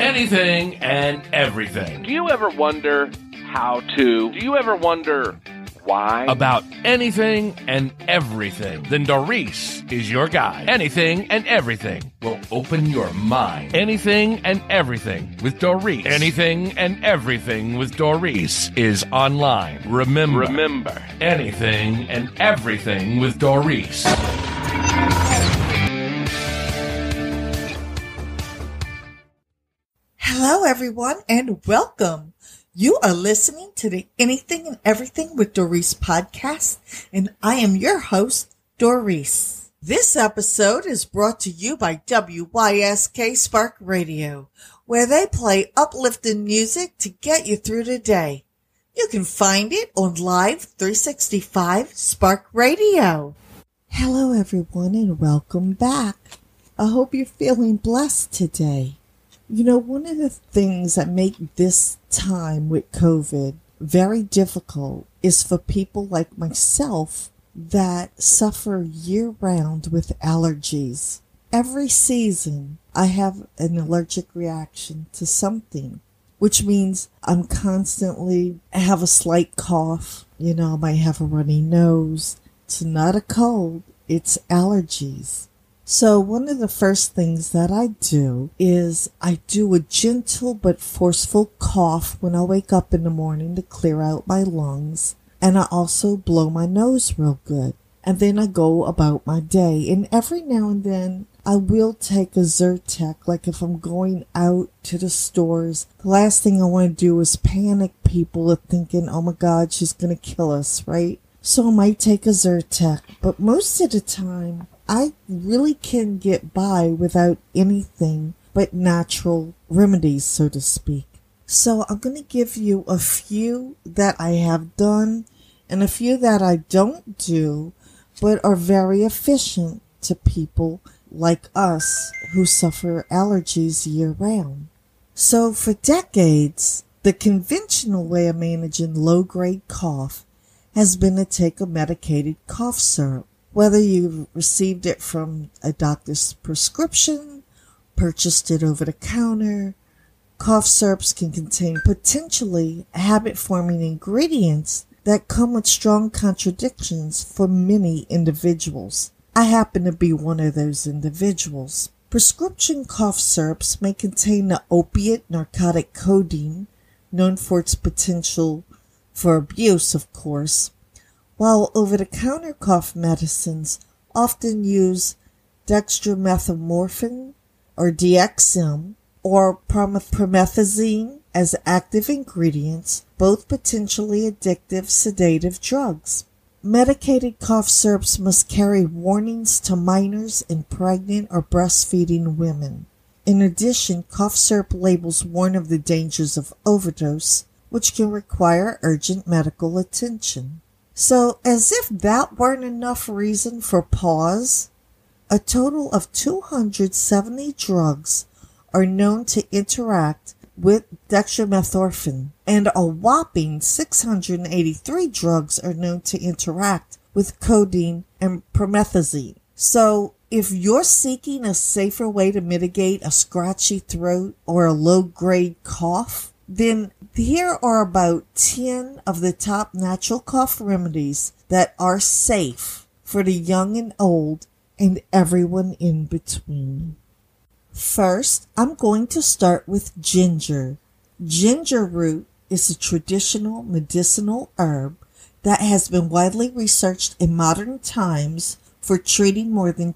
anything and everything. Do you ever wonder how to? Do you ever wonder why? About anything and everything. Then Doris is your guide. Anything and everything will open your mind. Anything and everything with Doris. Anything and everything with Doris is online. Remember. Anything and everything with Doris. Hello, everyone, and welcome. You are listening to the Anything and Everything with Doris podcast, and I am your host, Doris. This episode is brought to you by WYSK Spark Radio, where they play uplifting music to get you through the day. You can find it on Live 365 Spark Radio. Hello, everyone, and welcome back. I hope you're feeling blessed today. You know, one of the things that make this time with COVID very difficult is for people like myself that suffer year-round with allergies. Every season, I have an allergic reaction to something, which means I'm constantly have a slight cough. You know, I might have a runny nose. It's not a cold, it's allergies. So one of the first things that I do is I do a gentle but forceful cough when I wake up in the morning to clear out my lungs. And I also blow my nose real good. And then I go about my day. And every now and then I will take a Zyrtec. Like if I'm going out to the stores, the last thing I want to do is panic people are thinking, oh my God, she's going to kill us, right? So I might take a Zyrtec. But most of the time, I really can get by without anything but natural remedies, so to speak. So I'm going to give you a few that I have done and a few that I don't do, but are very efficient to people like us who suffer allergies year-round. So for decades, the conventional way of managing low-grade cough has been to take a medicated cough syrup. Whether you received it from a doctor's prescription, purchased it over the counter, cough syrups can contain potentially habit-forming ingredients that come with strong contradictions for many individuals. I happen to be one of those individuals. Prescription cough syrups may contain the opiate narcotic codeine, known for its potential for abuse, of course, while over-the-counter cough medicines often use dextromethorphan or DXM or promethazine as active ingredients, both potentially addictive sedative drugs. Medicated cough syrups must carry warnings to minors and pregnant or breastfeeding women. In addition, cough syrup labels warn of the dangers of overdose, which can require urgent medical attention. So, as if that weren't enough reason for pause, a total of 270 drugs are known to interact with dextromethorphan, and a whopping 683 drugs are known to interact with codeine and promethazine. So, if you're seeking a safer way to mitigate a scratchy throat or a low-grade cough, then here are about 10 of the top natural cough remedies that are safe for the young and old and everyone in between. First, I'm going to start with ginger. Ginger root is a traditional medicinal herb that has been widely researched in modern times for treating more than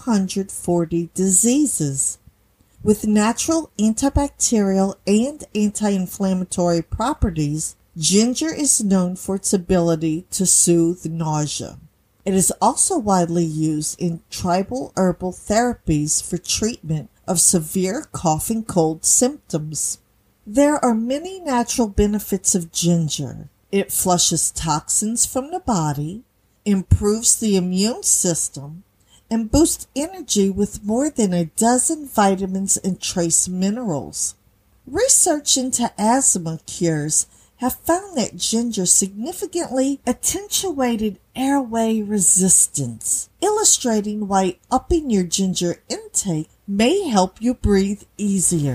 240 diseases. With natural antibacterial and anti-inflammatory properties, ginger is known for its ability to soothe nausea. It is also widely used in tribal herbal therapies for treatment of severe cough and cold symptoms. There are many natural benefits of ginger. It flushes toxins from the body, improves the immune system, and boost energy with more than a dozen vitamins and trace minerals. Research into asthma cures have found that ginger significantly attenuated airway resistance, illustrating why upping your ginger intake may help you breathe easier.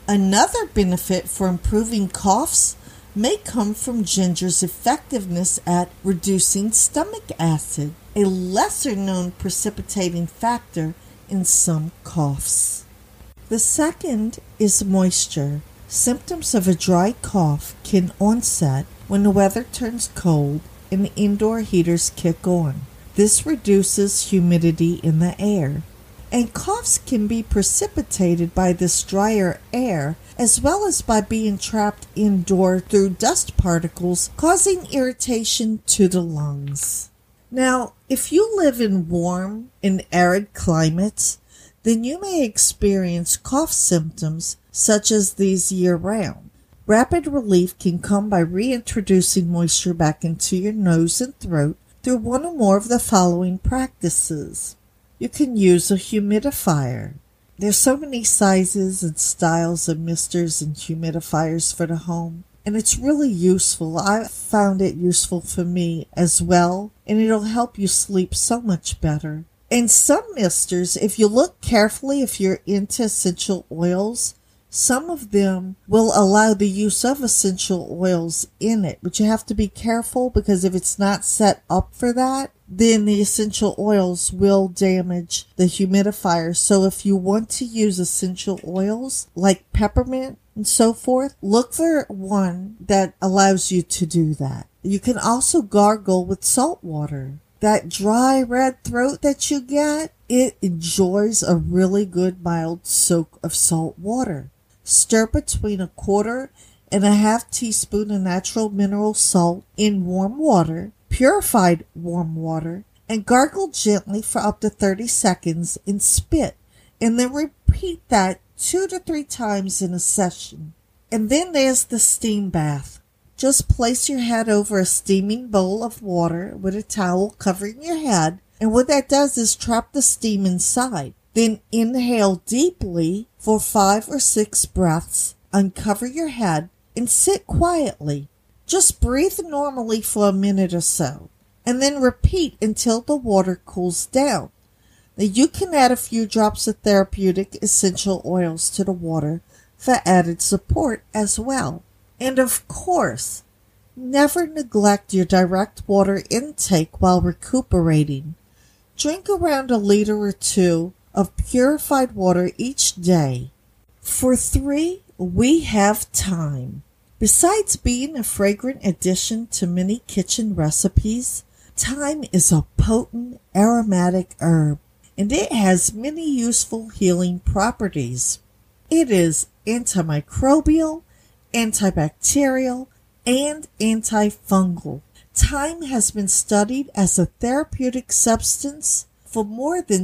Another benefit for improving coughs may come from ginger's effectiveness at reducing stomach acid, a lesser-known precipitating factor in some coughs. The second is moisture. Symptoms of a dry cough can onset when the weather turns cold and indoor heaters kick on. This reduces humidity in the air. And coughs can be precipitated by this drier air as well as by being trapped indoor through dust particles, causing irritation to the lungs. Now, if you live in warm and arid climates, then you may experience cough symptoms such as these year-round. Rapid relief can come by reintroducing moisture back into your nose and throat through one or more of the following practices. You can use a humidifier. There's so many sizes and styles of misters and humidifiers for the home, and it's really useful. I found it useful for me as well, and it'll help you sleep so much better. And some misters, if you look carefully, if you're into essential oils, some of them will allow the use of essential oils in it, but you have to be careful because if it's not set up for that, then the essential oils will damage the humidifier. So if you want to use essential oils like peppermint and so forth, look for one that allows you to do that. You can also gargle with salt water. That dry red throat that you get, it enjoys a really good mild soak of salt water. Stir between 1/4 and 1/2 teaspoon of natural mineral salt in warm water, purified warm water, and gargle gently for up to 30 seconds in spit, and then repeat that 2 to 3 times in a session. And then there's the steam bath. Just place your head over a steaming bowl of water with a towel covering your head, and what that does is trap the steam inside. Then inhale deeply for 5 or 6 breaths, uncover your head, and sit quietly. Just breathe normally for a minute or so, and then repeat until the water cools down. Now you can add a few drops of therapeutic essential oils to the water for added support as well. And of course, never neglect your direct water intake while recuperating. Drink around 1 liter or 2 of purified water each day. For 3, we have thyme. Besides being a fragrant addition to many kitchen recipes, thyme is a potent aromatic herb, and it has many useful healing properties. It is antimicrobial, antibacterial, and antifungal. Thyme has been studied as a therapeutic substance for more than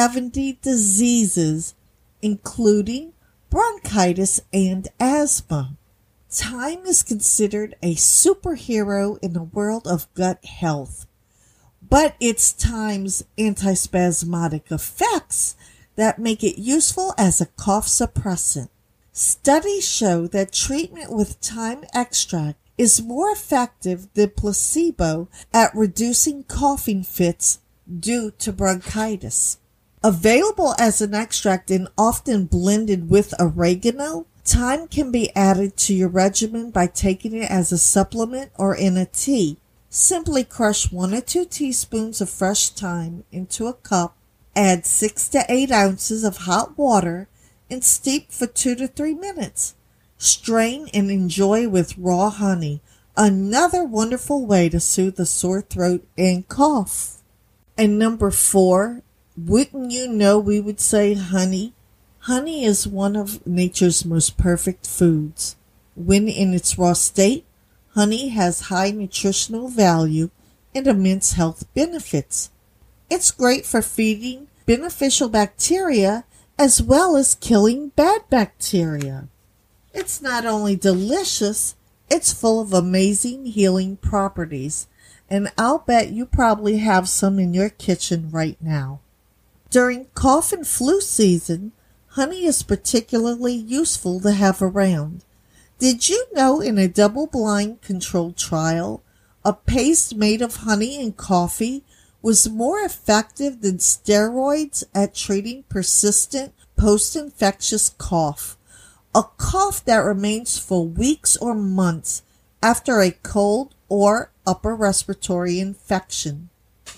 70 diseases, including bronchitis and asthma. Thyme is considered a superhero in the world of gut health, but it's thyme's antispasmodic effects that make it useful as a cough suppressant. Studies show that treatment with thyme extract is more effective than placebo at reducing coughing fits due to bronchitis. Available as an extract and often blended with oregano, thyme can be added to your regimen by taking it as a supplement or in a tea. Simply crush 1 or 2 teaspoons of fresh thyme into a cup, add 6 to 8 ounces of hot water, and steep for 2 to 3 minutes. Strain and enjoy with raw honey, another wonderful way to soothe a sore throat and cough. And number 4, wouldn't you know we would say honey? Honey is one of nature's most perfect foods. When in its raw state, honey has high nutritional value and immense health benefits. It's great for feeding beneficial bacteria as well as killing bad bacteria. It's not only delicious, it's full of amazing healing properties, and I'll bet you probably have some in your kitchen right now. During cough and flu season, honey is particularly useful to have around. Did you know in a double-blind controlled trial, a paste made of honey and coffee was more effective than steroids at treating persistent post-infectious cough, a cough that remains for weeks or months after a cold or upper respiratory infection.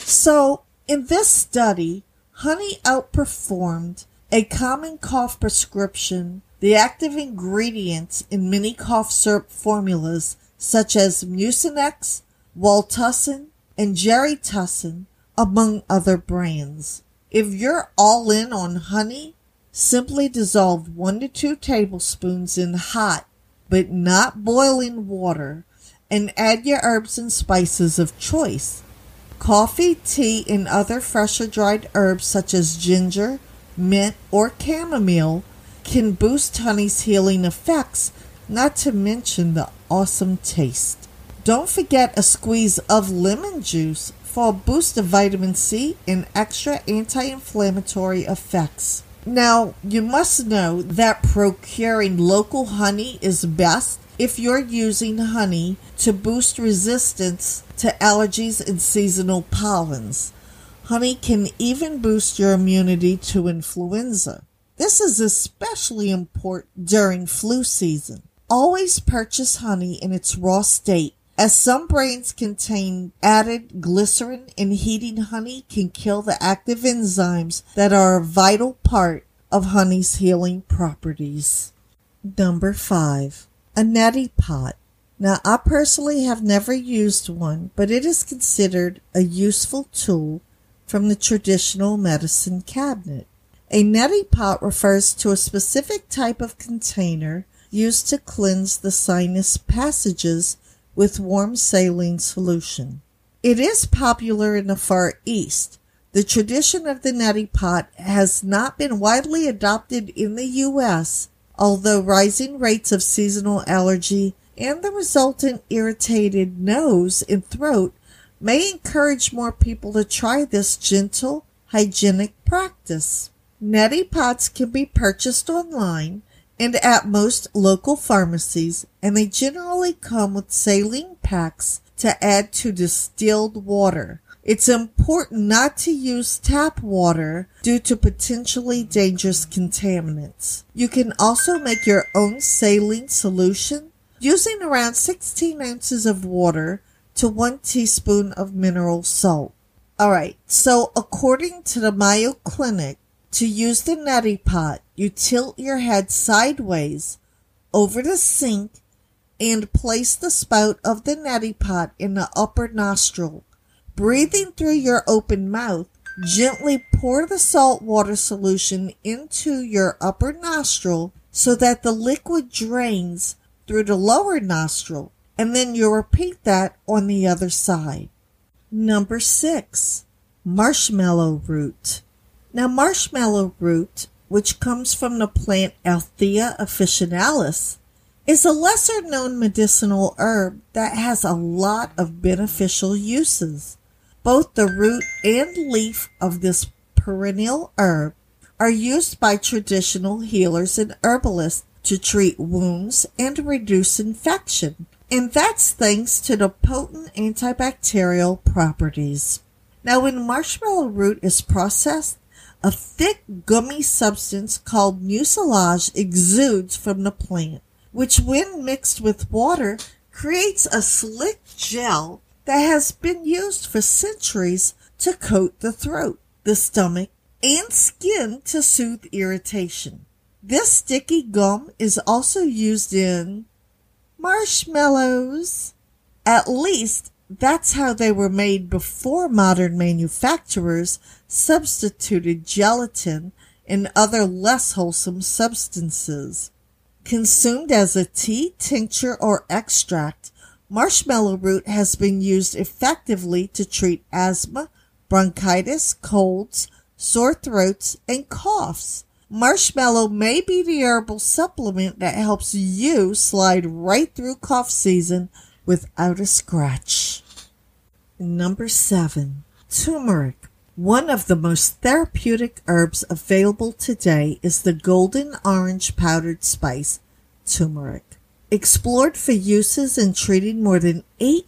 So, in this study, honey outperformed a common cough prescription. The active ingredients in many cough syrup formulas, such as Mucinex, Welltussin, and Geritussin, among other brands. If you're all in on honey, simply dissolve 1 to 2 tablespoons in hot, but not boiling water, and add your herbs and spices of choice. Coffee, tea, and other fresh or dried herbs such as ginger, mint, or chamomile can boost honey's healing effects, not to mention the awesome taste. Don't forget a squeeze of lemon juice for a boost of vitamin C and extra anti-inflammatory effects. Now, you must know that procuring local honey is best if you're using honey to boost resistance to allergies and seasonal pollens. Honey can even boost your immunity to influenza. This is especially important during flu season. Always purchase honey in its raw state, as some brands contain added glycerin, and heating honey can kill the active enzymes that are a vital part of honey's healing properties. Number 5. A neti pot. Now, I personally have never used one, but it is considered a useful tool from the traditional medicine cabinet. A neti pot refers to a specific type of container used to cleanse the sinus passages with warm saline solution. It is popular in the Far East. The tradition of the neti pot has not been widely adopted in the U.S., although rising rates of seasonal allergy and the resultant irritated nose and throat may encourage more people to try this gentle, hygienic practice. Neti pots can be purchased online and at most local pharmacies, and they generally come with saline packs to add to distilled water. It's important not to use tap water due to potentially dangerous contaminants. You can also make your own saline solution using around 16 ounces of water to 1 teaspoon of mineral salt. Alright, so according to the Mayo Clinic, to use the neti pot, you tilt your head sideways over the sink and place the spout of the neti pot in the upper nostril. Breathing through your open mouth, gently pour the salt water solution into your upper nostril so that the liquid drains through the lower nostril, and then you repeat that on the other side. Number 6. Marshmallow root. Now, marshmallow root, which comes from the plant Althea officinalis, is a lesser-known medicinal herb that has a lot of beneficial uses. Both the root and leaf of this perennial herb are used by traditional healers and herbalists to treat wounds and reduce infection, and that's thanks to the potent antibacterial properties. Now, when marshmallow root is processed, a thick gummy substance called mucilage exudes from the plant, which when mixed with water creates a slick gel that has been used for centuries to coat the throat, the stomach, and skin to soothe irritation. This sticky gum is also used in marshmallows. At least that's how they were made before modern manufacturers substituted gelatin and other less wholesome substances. Consumed as a tea, tincture, or extract, marshmallow root has been used effectively to treat asthma, bronchitis, colds, sore throats, and coughs. Marshmallow may be the herbal supplement that helps you slide right through cough season without a scratch. Number 7. Turmeric. One of the most therapeutic herbs available today is the golden orange powdered spice, turmeric. Explored for uses in treating more than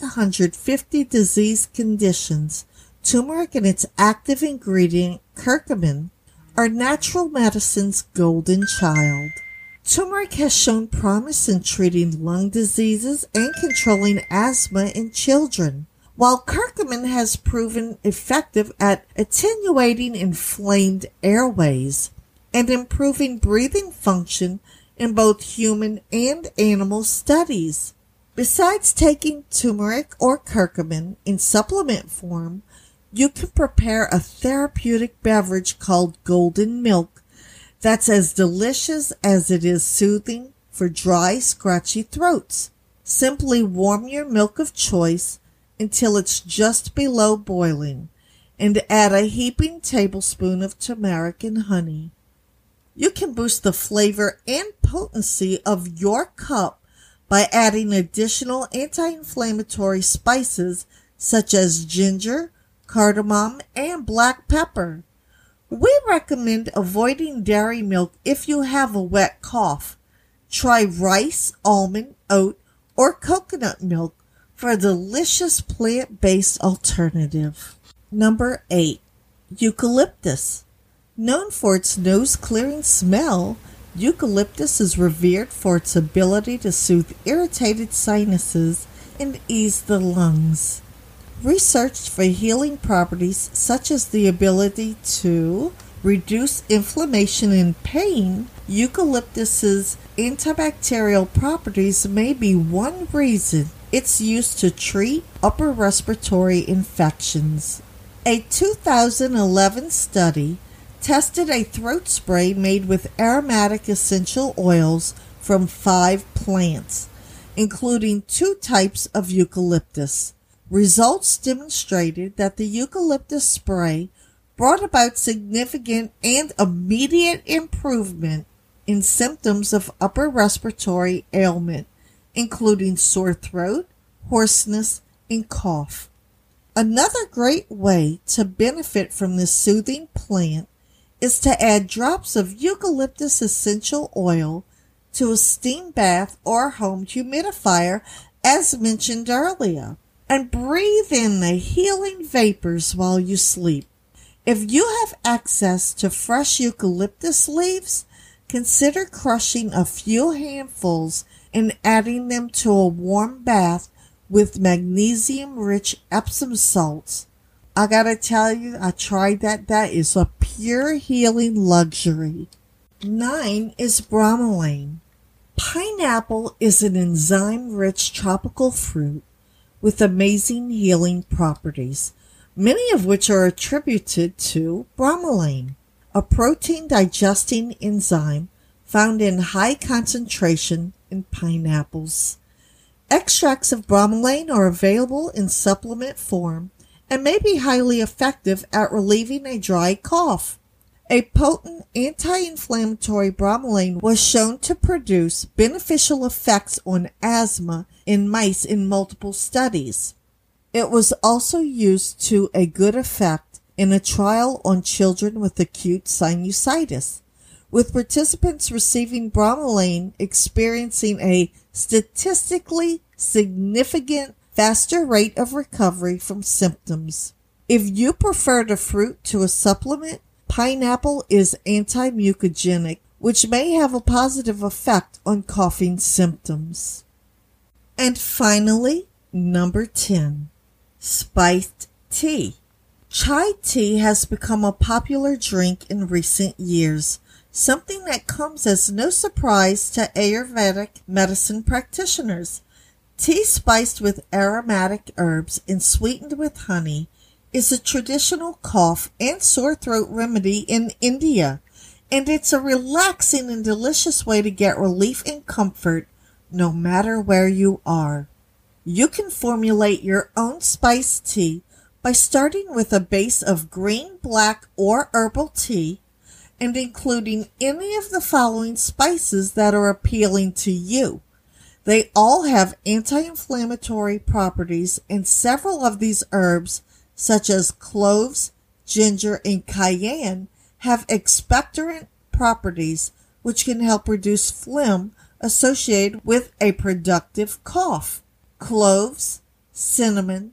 850 disease conditions, turmeric and its active ingredient, curcumin, are natural medicine's golden child. Turmeric has shown promise in treating lung diseases and controlling asthma in children, while curcumin has proven effective at attenuating inflamed airways and improving breathing function in both human and animal studies. Besides taking turmeric or curcumin in supplement form, you can prepare a therapeutic beverage called golden milk that's as delicious as it is soothing for dry, scratchy throats. Simply warm your milk of choice until it's just below boiling and add a heaping tablespoon of turmeric and honey. You can boost the flavor and potency of your cup by adding additional anti-inflammatory spices such as ginger, cardamom, and black pepper. We recommend avoiding dairy milk if you have a wet cough. Try rice, almond, oat, or coconut milk for a delicious plant-based alternative. Number 8. Eucalyptus. Known for its nose-clearing smell, eucalyptus is revered for its ability to soothe irritated sinuses and ease the lungs. Researched for healing properties such as the ability to reduce inflammation and pain, eucalyptus's antibacterial properties may be one reason it's used to treat upper respiratory infections. A 2011 study tested a throat spray made with aromatic essential oils from 5 plants, including 2 types of eucalyptus. Results demonstrated that the eucalyptus spray brought about significant and immediate improvement in symptoms of upper respiratory ailment, including sore throat, hoarseness, and cough. Another great way to benefit from this soothing plant is to add drops of eucalyptus essential oil to a steam bath or home humidifier, as mentioned earlier, and breathe in the healing vapors while you sleep. If you have access to fresh eucalyptus leaves, consider crushing a few handfuls and adding them to a warm bath with magnesium-rich Epsom salts. I gotta tell you, I tried that. That is a pure healing luxury. 9 is bromelain. Pineapple is an enzyme-rich tropical fruit with amazing healing properties, many of which are attributed to bromelain, a protein-digesting enzyme found in high concentration in pineapples. Extracts of bromelain are available in supplement form and may be highly effective at relieving a dry cough. A potent anti-inflammatory bromelain was shown to produce beneficial effects on asthma in mice in multiple studies. It was also used to a good effect in a trial on children with acute sinusitis, with participants receiving bromelain experiencing a statistically significant faster rate of recovery from symptoms. If you prefer the fruit to a supplement, pineapple is anti-mucogenic, which may have a positive effect on coughing symptoms. And finally, number 10, spiced tea. Chai tea has become a popular drink in recent years, something that comes as no surprise to Ayurvedic medicine practitioners. Tea spiced with aromatic herbs and sweetened with honey is a traditional cough and sore throat remedy in India, and it's a relaxing and delicious way to get relief and comfort no matter where you are. You can formulate your own spiced tea by starting with a base of green, black, or herbal tea and including any of the following spices that are appealing to you. They all have anti-inflammatory properties, and several of these herbs, such as cloves, ginger, and cayenne, have expectorant properties which can help reduce phlegm associated with a productive cough. Cloves, cinnamon,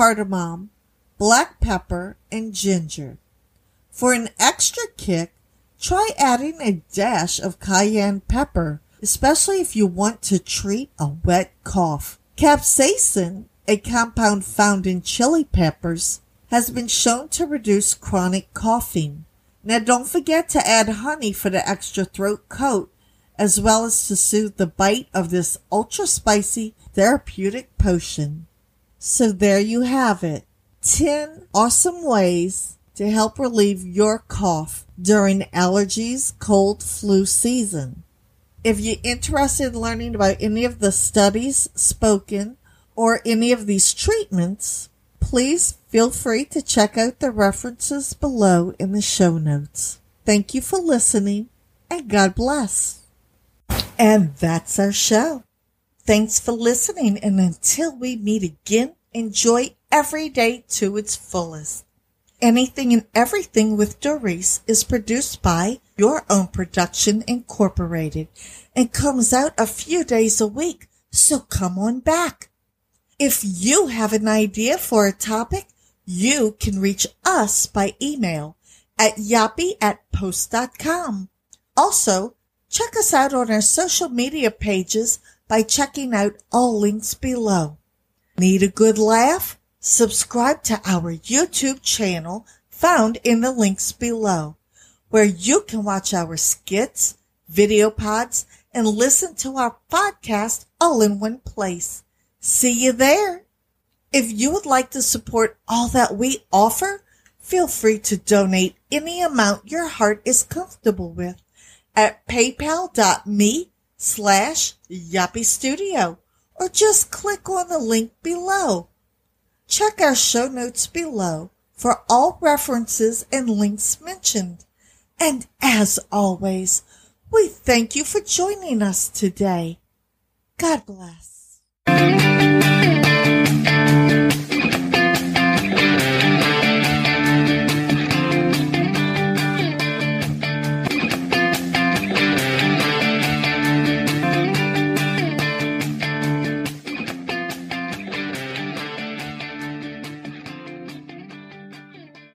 cardamom, black pepper, and ginger. For an extra kick, try adding a dash of cayenne pepper, especially if you want to treat a wet cough. Capsaicin, a compound found in chili peppers, has been shown to reduce chronic coughing. Now don't forget to add honey for the extra throat coat, as well as to soothe the bite of this ultra spicy therapeutic potion. So there you have it. 10 awesome ways to help relieve your cough during allergies, cold, flu season. If you're interested in learning about any of the studies spoken or any of these treatments, please feel free to check out the references below in the show notes. Thank you for listening, and God bless. And that's our show. Thanks for listening, and until we meet again, enjoy every day to its fullest. Anything and Everything with Doris is produced by Your Own Production Incorporated and comes out a few days a week, so come on back. If you have an idea for a topic, you can reach us by email at yappy@post.com. Also, check us out on our social media pages by checking out all links below. Need a good laugh? Subscribe to our YouTube channel found in the links below, where you can watch our skits, video pods, and listen to our podcast all in one place. See you there. If you would like to support all that we offer, feel free to donate any amount your heart is comfortable with at paypal.me/yappystudio, or just click on the link below. Check our show notes below for all references and links mentioned. And as always, we thank you for joining us today. God bless.